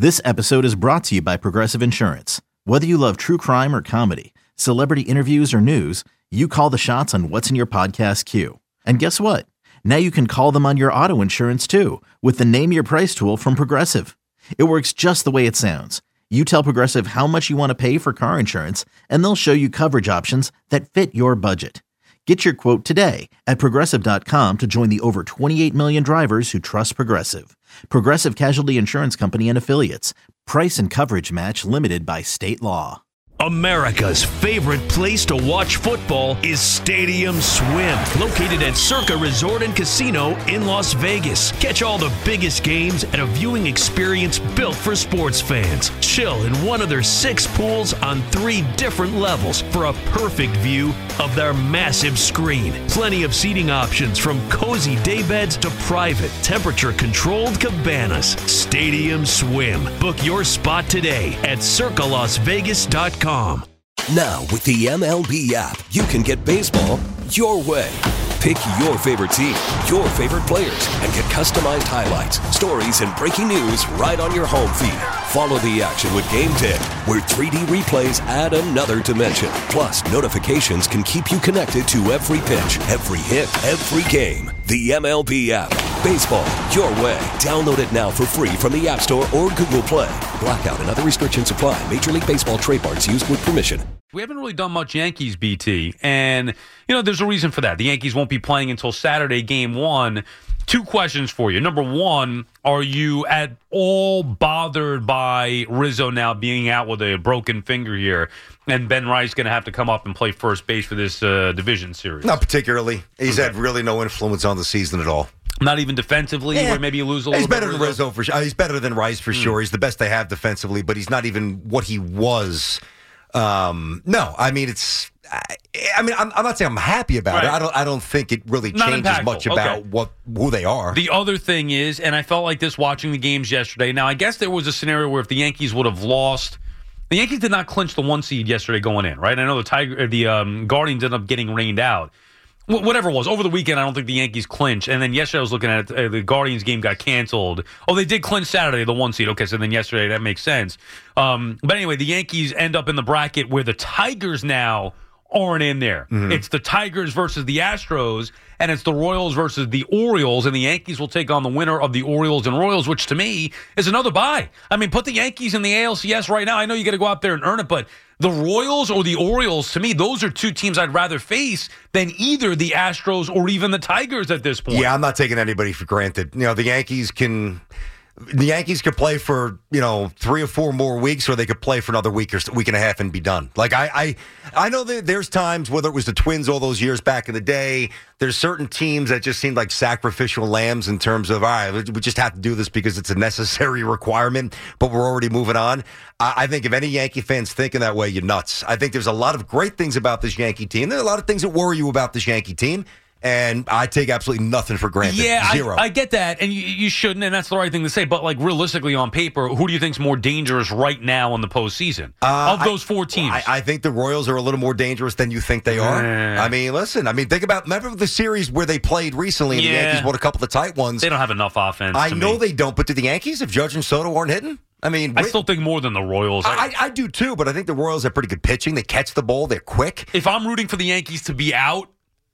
This episode is brought to you by Progressive Insurance. Whether you love true crime or comedy, celebrity interviews or news, you call the shots on what's in your podcast queue. And guess what? Now you can call them on your auto insurance too with the Name Your Price tool from Progressive. It works just the way it sounds. You tell Progressive how much you want to pay for car insurance, and they'll show you coverage options that fit your budget. Get your quote today at Progressive.com to join the over 28 million drivers who trust Progressive. Progressive Casualty Insurance Company and Affiliates. Price and coverage match limited by state law. America's favorite place to watch football is Stadium Swim, located at Circa Resort and Casino in Las Vegas. Catch all the biggest games at a viewing experience built for sports fans. Chill in one of their 6 pools on 3 different levels for a perfect view of their massive screen. Plenty of seating options from cozy daybeds to private, temperature-controlled cabanas. Stadium Swim. Book your spot today at circalasvegas.com. Now, with the MLB app, you can get baseball your way. Pick your favorite team, your favorite players, and get customized highlights, stories, and breaking news right on your home feed. Follow the action with Game Day, where 3D replays add another dimension. Plus, notifications can keep you connected to every pitch, every hit, every game. The MLB app. Baseball your way. Download it now for free from the App Store or Google Play. Blackout and other restrictions apply. Major League Baseball trademarks used with permission. We haven't really done much Yankees, BT, and, there's a reason for that. The Yankees won't be playing until Saturday, Game 1. 2 questions for you. Number one, are you at all bothered by Rizzo now being out with a broken finger here, and Ben Wright's going to have to come up and play first base for this division series? Not particularly. He's had really no influence on the season at all. Not even defensively, where maybe you lose a little bit? He's better than Rizzo for sure. He's better than Rice for sure. He's the best they have defensively, but he's not even what he was. No, I mean, I'm not saying I'm happy about it. I don't think it really changes much about who they are. The other thing is, and I felt like this watching the games yesterday. Now, I guess there was a scenario where if the Yankees would have lost, the Yankees did not clinch the 1 seed yesterday going in, right? I know the Guardians ended up getting rained out. Whatever it was, over the weekend, I don't think the Yankees clinched. And then yesterday I was looking at it, the Guardians game got canceled. Oh, they did clinch Saturday, the 1 seed. Okay, so then yesterday, that makes sense. But anyway, the Yankees end up in the bracket where the Tigers now aren't in there. Mm-hmm. It's the Tigers versus the Astros, and it's the Royals versus the Orioles, and the Yankees will take on the winner of the Orioles and Royals, which to me is another bye. I mean, put the Yankees in the ALCS right now. I know you got to go out there and earn it, but the Royals or the Orioles, to me, those are 2 teams I'd rather face than either the Astros or even the Tigers at this point. Yeah, I'm not taking anybody for granted. The Yankees can play for 3 or 4 more weeks, or they could play for another week and a half and be done. Like I know that there's times, whether it was the Twins all those years back in the day, there's certain teams that just seemed like sacrificial lambs in terms of, all right, we just have to do this because it's a necessary requirement, but we're already moving on. I think if any Yankee fans thinking that way, you're nuts. I think there's a lot of great things about this Yankee team. There are a lot of things that worry you about this Yankee team. And I take absolutely nothing for granted. Yeah, Zero. I get that, and you shouldn't, and that's the right thing to say. But realistically, on paper, who do you think's more dangerous right now in the postseason of those 4 teams? I think the Royals are a little more dangerous than you think they are. I mean, listen. Remember the series where they played recently, and the Yankees won a couple of tight ones. They don't have enough offense. I know they don't, but do the Yankees, if Judge and Soto aren't hitting? I mean, I still think more than the Royals. I do too, but I think the Royals have pretty good pitching. They catch the ball. They're quick. If I'm rooting for the Yankees to be out,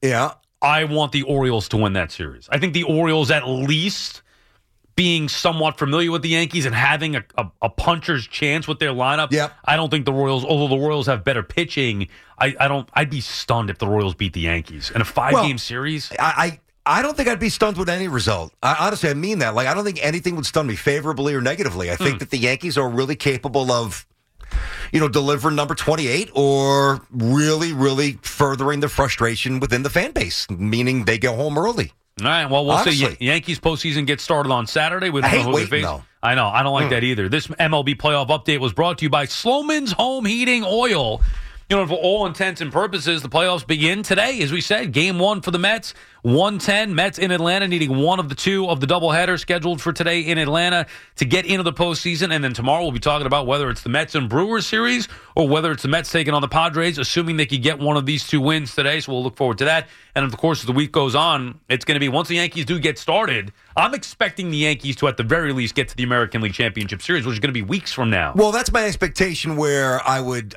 I want the Orioles to win that series. I think the Orioles, at least being somewhat familiar with the Yankees and having a puncher's chance with their lineup, I don't think the Royals, although the Royals have better pitching, I'd be stunned if the Royals beat the Yankees in a 5-game series. I don't think I'd be stunned with any result. Honestly, I mean that. I don't think anything would stun me favorably or negatively. I think that the Yankees are really capable of delivering number 28 or really, really furthering the frustration within the fan base, meaning they go home early. All right, well, we'll see. Yankees postseason gets started on Saturday. I hate waiting, though. I know. I don't like that either. This MLB playoff update was brought to you by Sloman's Home Heating Oil. for all intents and purposes, the playoffs begin today. As we said, game 1 for the Mets, 1:10. Mets in Atlanta needing one of the two of the doubleheader scheduled for today in Atlanta to get into the postseason. And then tomorrow we'll be talking about whether it's the Mets and Brewers series or whether it's the Mets taking on the Padres, assuming they could get one of these two wins today. So we'll look forward to that. And of course, as the week goes on, it's going to be once the Yankees do get started, I'm expecting the Yankees to at the very least get to the American League Championship Series, which is going to be weeks from now. Well, that's my expectation where I would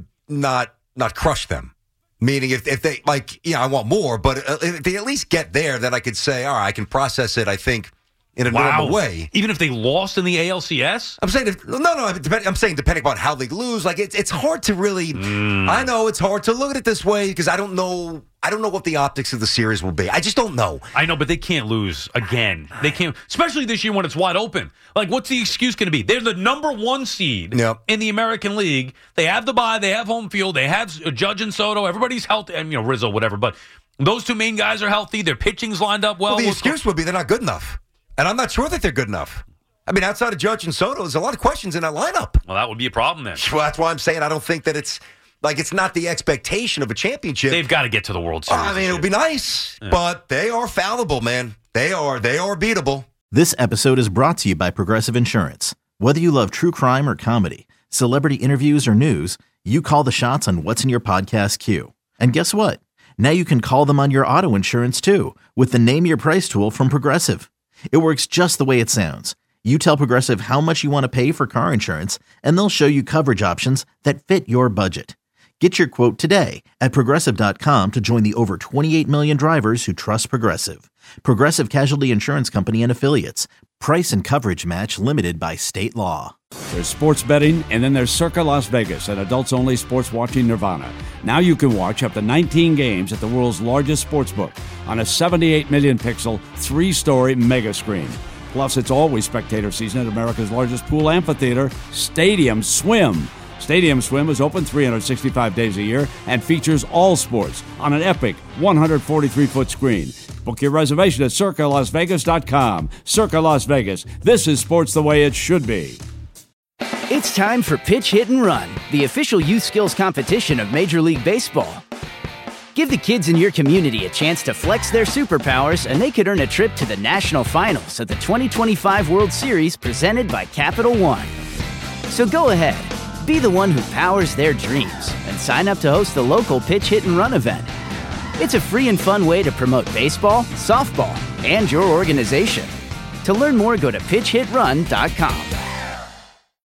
not crush them. Meaning if they, I want more, but if they at least get there, then I could say, all right, I can process it, I think, in a normal way. Even if they lost in the ALCS? I'm saying, I'm saying depending on how they lose, it's hard to really, I know it's hard to look at it this way because I don't know what the optics of the series will be. I just don't know. I know, but they can't lose again. They can't, especially this year when it's wide open. What's the excuse going to be? They're the number 1 seed in the American League. They have the bye. They have home field. They have Judge and Soto. Everybody's healthy. And, Rizzo, whatever. But those two main guys are healthy. Their pitching's lined up well. The excuse would be they're not good enough. And I'm not sure that they're good enough. I mean, outside of Judge and Soto, there's a lot of questions in that lineup. Well, that would be a problem then. Well, that's why I'm saying I don't think that it's not the expectation of a championship. They've got to get to the World Series. I mean, it would be nice, but they are fallible, man. They are beatable. This episode is brought to you by Progressive Insurance. Whether you love true crime or comedy, celebrity interviews or news, you call the shots on what's in your podcast queue. And guess what? Now you can call them on your auto insurance too with the Name Your Price tool from Progressive. It works just the way it sounds. You tell Progressive how much you want to pay for car insurance, and they'll show you coverage options that fit your budget. Get your quote today at Progressive.com to join the over 28 million drivers who trust Progressive. Progressive Casualty Insurance Company and Affiliates. Price and coverage match limited by state law. There's sports betting, and then there's Circa Las Vegas, an adults-only sports watching nirvana. Now you can watch up to 19 games at the world's largest sportsbook on a 78 million pixel, 3-story mega screen. Plus, it's always spectator season at America's largest pool amphitheater, Stadium Swim. Stadium Swim is open 365 days a year and features all sports on an epic 143-foot screen. Book your reservation at CircaLasVegas.com. Circa Las Vegas. This is sports the way it should be. It's time for Pitch, Hit, and Run, the official youth skills competition of Major League Baseball. Give the kids in your community a chance to flex their superpowers, and they could earn a trip to the national finals of the 2025 World Series presented by Capital One. So go ahead, be the one who powers their dreams, and sign up to host the local Pitch, Hit, and Run event. It's a free and fun way to promote baseball, softball, and your organization. To learn more, go to pitchhitrun.com.